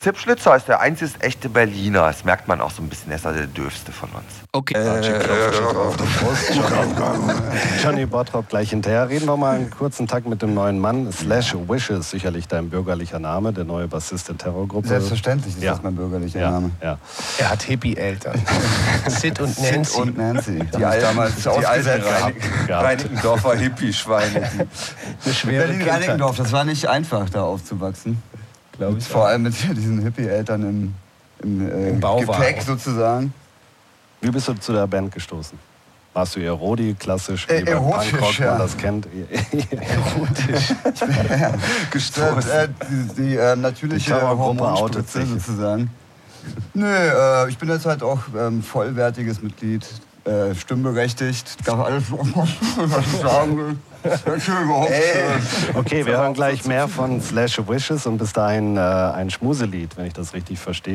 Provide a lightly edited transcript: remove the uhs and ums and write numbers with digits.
Sepp Schlitzer ist der einzige echte Berliner. Das merkt man auch so ein bisschen. Er ist also der Dürfste von uns. Okay. Johnny Bottrop gleich hinterher. Reden wir mal einen kurzen Takt mit dem neuen Mann. Slash Wishes, sicherlich dein bürgerlicher Name, der neue Bassist der Terrorgruppe. Selbstverständlich ist das mein bürgerlicher Name. Ja. Er hat Hippie-Eltern. Sid und Nancy. Sid und Nancy. Die alten Reinickendorfer Hippie-Schweine. Berlin-Reinickendorf, das war nicht einfach, da aufzuwachsen. Glaube ich. Vor allem mit diesen Hippie-Eltern im Gepäck sozusagen. Wie bist du zu der Band gestoßen? Warst du eher Rodi, klassisch, wie beim erotisch, Punkrock, man das kennt? Erotisch. Ich bin gestört. Die natürliche Hormonspritze sozusagen. Nö, ich bin jetzt halt auch vollwertiges Mitglied, stimmberechtigt. Darf alles was ich sagen will. Okay, wir hören gleich mehr von Slash Wishes und bis dahin ein Schmuselied, wenn ich das richtig verstehe.